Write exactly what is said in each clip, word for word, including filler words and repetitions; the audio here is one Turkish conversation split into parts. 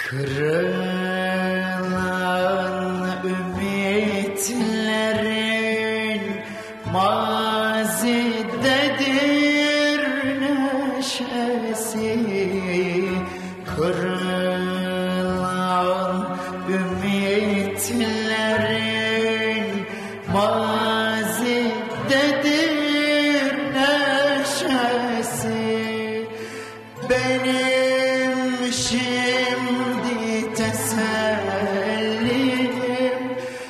Kırılan ümitlerin mazidedir neşesi. Kırılan ümitlerin mazidedir neşesi. Benim şimdi tesellim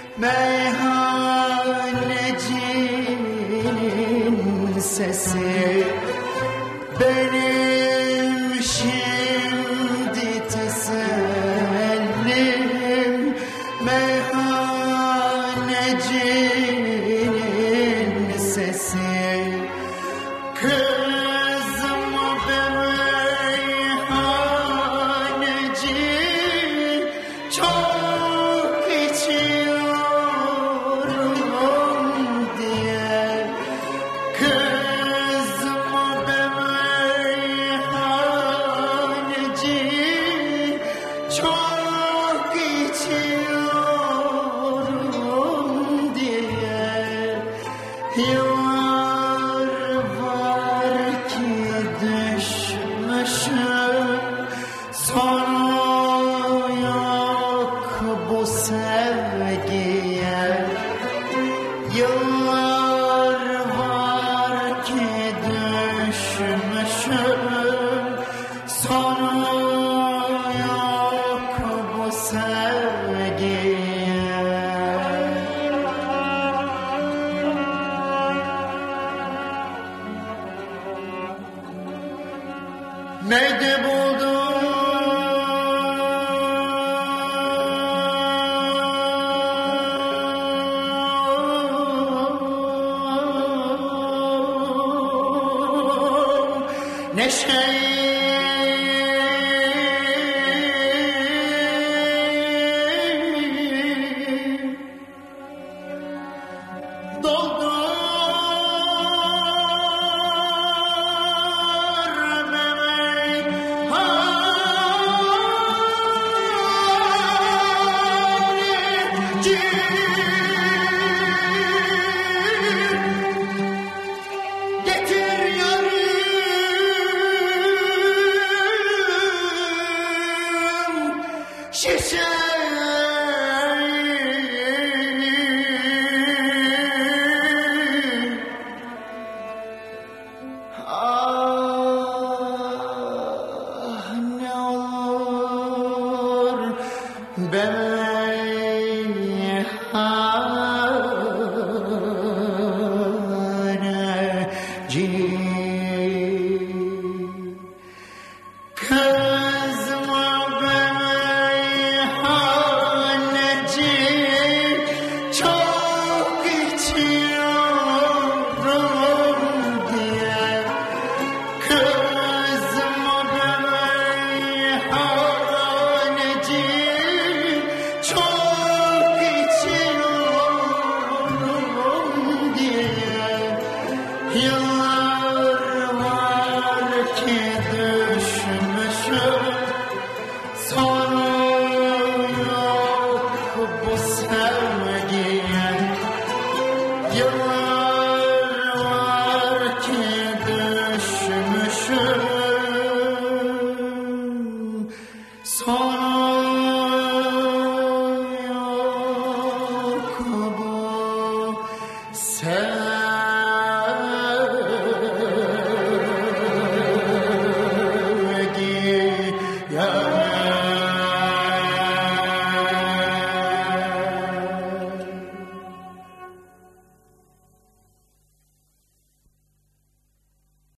meyhanecinin sesi. Benim şimdi tesellim meyhanecinin sesi. Kızım be meyhaneci, çok içiyorum diye. Kızım be meyhaneci, çok içiyorum diye. Yıllar var ki düşmüşüm, sonu yok bu sevgiye. Yıllar var ki düşmüşüm, sonu yok bu sevgiye. Neydi buldum neşeyi, doldur getir yarım şişe. Ah ne olur be meyhaneci, kızma be meyhaneci, çok içiyorum diye. Kızma be meyhaneci, çok içiyorum diye. Yıllar var ki düşmüşüm, sonu yok bu sevgiye. Yıllar var ki düşmüşüm, sonu yok bu sevgiye.